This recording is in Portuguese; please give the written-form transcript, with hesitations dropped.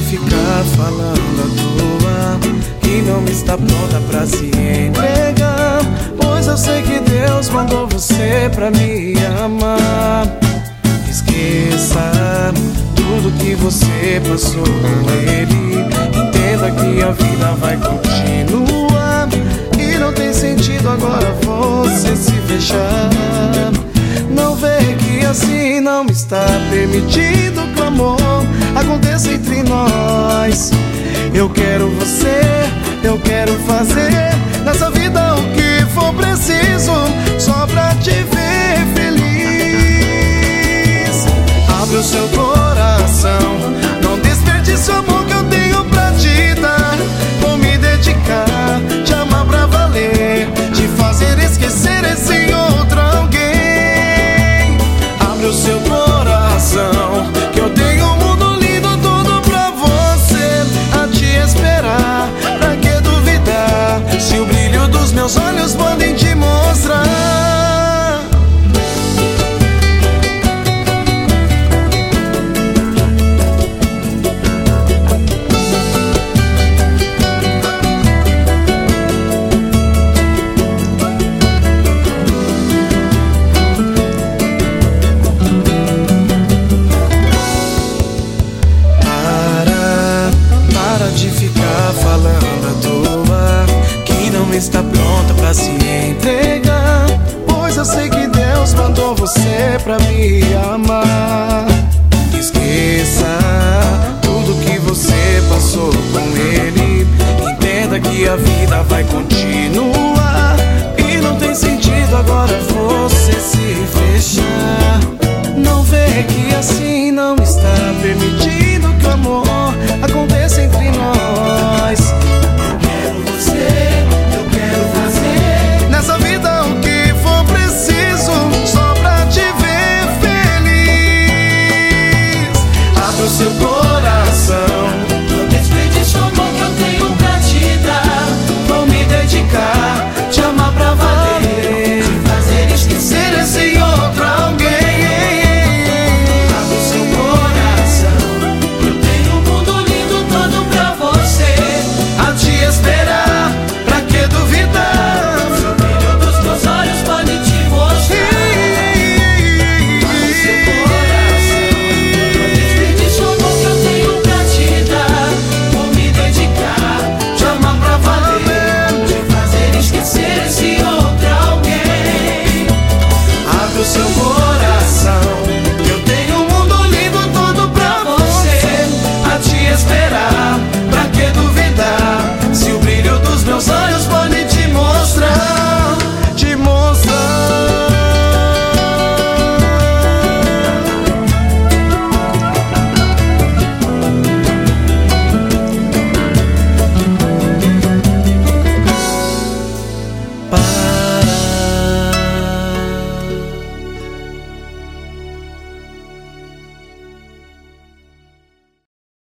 ficar falando à toa que não está pronta pra se entregar, pois eu sei que Deus mandou você pra me amar. Esqueça tudo que você passou com ele, entenda que a vida vai continuar e não tem sentido agora você se fechar. Não vê que assim não está permitido que o amor aconteça entre nós. Eu quero você, eu quero fazer